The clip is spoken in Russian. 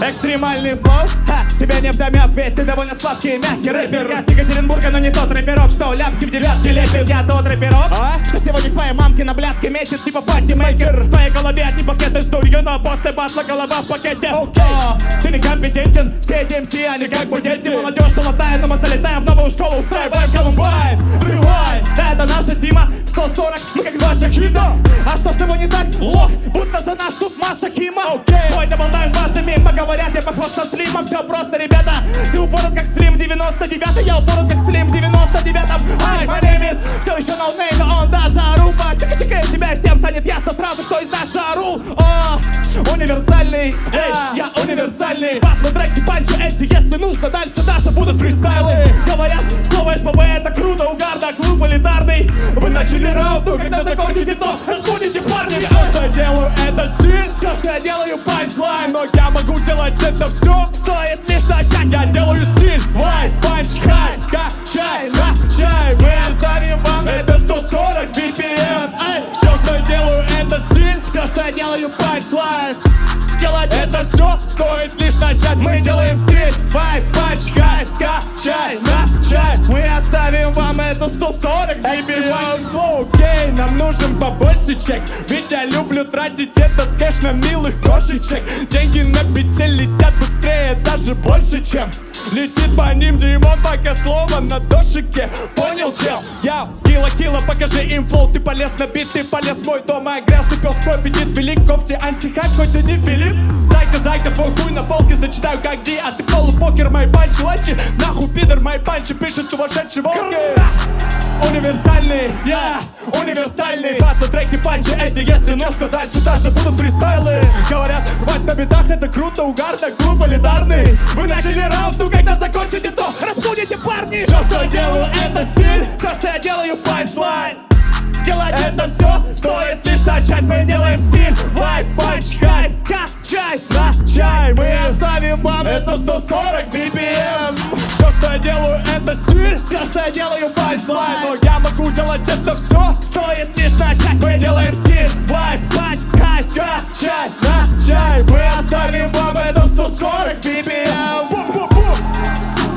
Экстремальный флоу, тебе не вдомек, ведь ты довольно сладкий и мягкий рэпер. Я с Екатеринбурга, но не тот рэперок, что ляпки в девятке лепит. Я тот рэперок, что сегодня твоей мамки на блядке метит, типа патимейкер. В твоей голове одни пакеты с дурью, но после батла голова в пакете. Ты некомпетентен, все эти МС, они как бы дети. Молодежь золотая, но мы залетаем в новую школу, устраиваем Колумбайн. Взрывай, это наша Тима, 140, мы как ваша Хида. А что с тобой не так? Лох, будто за нас тут Маша Хима. Твой доболтаем важными, мы говорят, я похож на Слима. Все просто, ребята, ты упорот как Слим в 99-й, я упорот как Слим в 99-м. Ай, my name is, все еще ноунейм, но он даже орупа. Чика-чика, тебя всем станет ясно сразу, кто из нас шару. О, универсальный, я универсальный. Батлы, треки, панчи эти, если нужно, дальше Даша будут фристайлы. Говорят, слово СПБ это круто, угарно, клуб элитарный. Вы начали раунд, но когда закончите, то разбудите парни. Все, что я делаю, это стиль. Все, что я делаю, панчлайн. Но я могу делать это все, стоит лишь начать. Я делаю стиль, вайб, панч, хай, качай, начай. Мы оставим вам это 140 BPM. Все, что я делаю, это стиль. Все, что я делаю, панчлайн. Делать это все, стоит лишь начать. Мы делаем стиль, вайб, панч, хай, качай, начай. Мы оставим вам это 140 BPM. Флоу, окей, нам нужен побольше чек. Ведь я люблю тратить этот кэш на милых кошечек. Деньги на бите летят быстрее, даже больше, чем летит по ним Димон, пока слово на дошике. Понял, чел? Я кило, покажи им флоу. Ты полез на бит, ты полез в мой дом. А грязный пес мой аппетит велик. Кофте антихайп, хоть и не Филипп. Зайка, твой хуй на полке зачитаю как Ди. А ты полупокер, мои панчи ланчи. Нахуй, пидор, мои панчи пишет сумасшедший волки. Универсальный, я универсальный. Батлы, треки, панчи эти, если нужно, дальше даже будут фристайлы. Говорят, рвать на битах это круто, угарно, клуб элитарный. Вы начали раунд, ну когда закончите, то разбудите парни. Все, что я делаю, это стиль. Все, что я делаю, панчлайн. Делать это все, стоит лишь начать. Мы делаем стиль, вайб, панч, хай, качай, начай. Мы оставим вам это 140 BPM. Все, что я делаю, это стиль. Все, что я делаю, панчлайн. Но я могу делать это все, стоит лишь начать. Мы делаем стиль, вайб.